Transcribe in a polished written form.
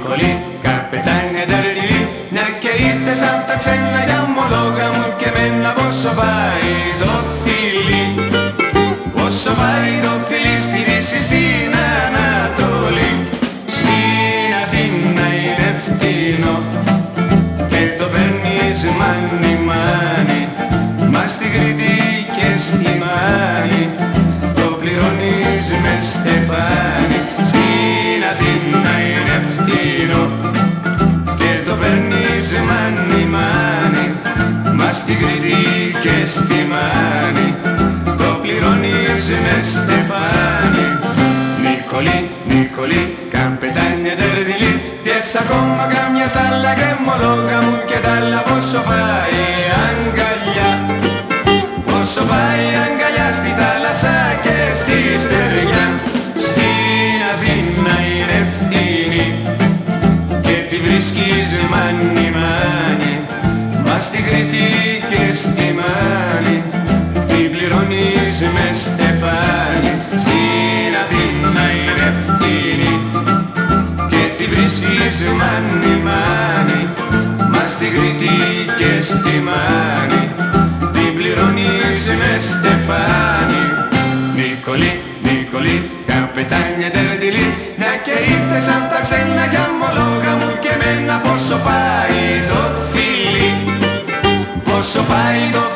Νικολή, καπετάνια Νταρδιλή, μια και ήρθες απ' τα ξένα για ομολόγα μου και εμένα πόσο πάει το φιλί. Πόσο πάει το φιλί στη Δύση, στην Ανατολή. Στην Αθήνα είναι φτηνό και το παίρνεις μάνι μάνι, μα στη Κρήτη και στη Μάνη το πληρώνεις με στεφάνι. Στην Αθήνα είναι φτηνό και το παίρνεις μάνι μάνι, μα στη Κρήτη και στη Μάνη το πληρώνεις με στεφάνι. Νικολή, Νικολή, καπετάνια Νταρδιλή, πιες ακόμα κάμια στάλα και μολόγα μου και τ' άλλα πόσο πάει αγκαλιά. Πόσο πάει αγκαλιά στη θάλασσα και στη στεριά. Στην Αθήνα είναι φτηνή και τη βρίσκεις μάνι μάνι, μα στη Κρήτη και στη Μάνη την πληρώνεις με στεφάνι. Στην Αθήνα είναι φτηνή και τη βρίσκεις μάνι μάνι, μα στη Κρήτη και στη Μάνη την πληρώνεις με στεφάνι. Νικολή, Νικολή, καπετάνια Νταρδιλή, μια και ήρθες απ' τα ξένα κι ομολόγα μου και εμένα πόσο πάει το φιλί. Πόσο πάει το